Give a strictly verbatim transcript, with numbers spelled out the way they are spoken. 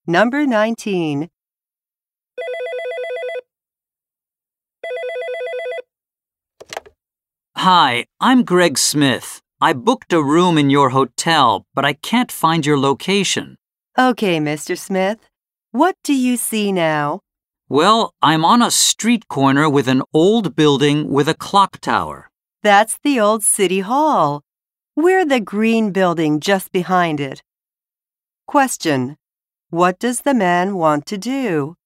Number nineteen. Hi, I'm Greg Smith. I booked a room in your hotel, but I can't find your location. Okay, Mister Smith. What do you see now? Well, I'm on a street corner with an old building with a clock tower. That's the old City Hall. We're the green building just behind it. Question: what does the man want to do?